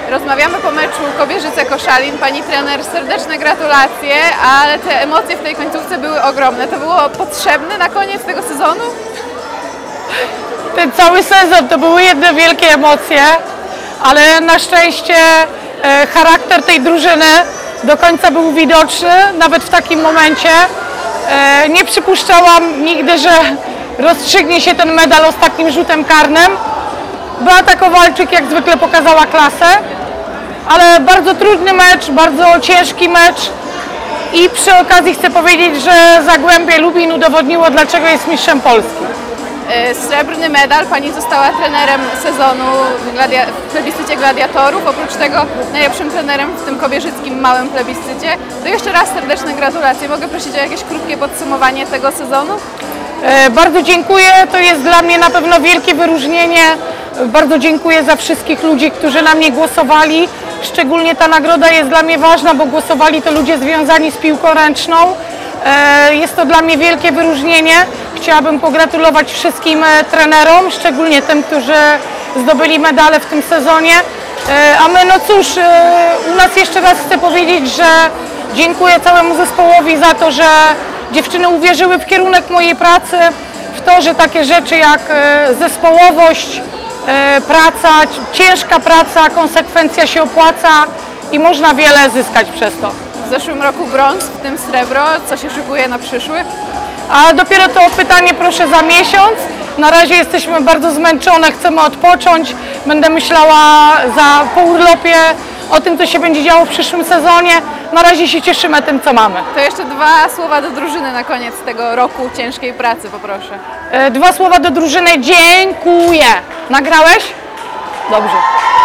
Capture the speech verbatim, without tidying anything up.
Rozmawiamy po meczu Kobierzyce-Koszalin. Pani trener, serdeczne gratulacje, ale te emocje w tej końcówce były ogromne. To było potrzebne na koniec tego sezonu? Ten cały sezon to były jedne wielkie emocje, ale na szczęście e, charakter tej drużyny do końca był widoczny, nawet w takim momencie. E, nie przypuszczałam nigdy, że rozstrzygnie się ten medal ostatnim rzutem karnym. Beata Kowalczyk jak zwykle pokazała klasę, ale bardzo trudny mecz, bardzo ciężki mecz i przy okazji chcę powiedzieć, że Zagłębie Lubin udowodniło, dlaczego jest mistrzem Polski. Srebrny medal, Pani została trenerem sezonu w, gladia w plebiscycie gladiatorów, oprócz tego najlepszym trenerem w tym kobierzyckim małym plebiscycie. To jeszcze raz serdeczne gratulacje. Mogę prosić o jakieś krótkie podsumowanie tego sezonu? E, bardzo dziękuję, to jest dla mnie na pewno wielkie wyróżnienie. Bardzo dziękuję za wszystkich ludzi, którzy na mnie głosowali. Szczególnie ta nagroda jest dla mnie ważna, bo głosowali to ludzie związani z piłką ręczną. E, jest to dla mnie wielkie wyróżnienie. Chciałabym pogratulować wszystkim e, trenerom, szczególnie tym, którzy zdobyli medale w tym sezonie. E, a my, no cóż, e, u nas jeszcze raz chcę powiedzieć, że dziękuję całemu zespołowi za to, że dziewczyny uwierzyły w kierunek mojej pracy, w to, że takie rzeczy jak e, zespołowość, e, praca, ciężka praca, konsekwencja się opłaca i można wiele zyskać przez to. W zeszłym roku brąz, w tym srebro. Co się szykuje na przyszły? A dopiero to pytanie proszę za miesiąc. Na razie jesteśmy bardzo zmęczone, chcemy odpocząć. Będę myślała za, po urlopie o tym, co się będzie działo w przyszłym sezonie. Na razie się cieszymy tym, co mamy. To jeszcze dwa słowa do drużyny na koniec tego roku ciężkiej pracy, poproszę. E, dwa słowa do drużyny. Dziękuję. Nagrałeś? Dobrze.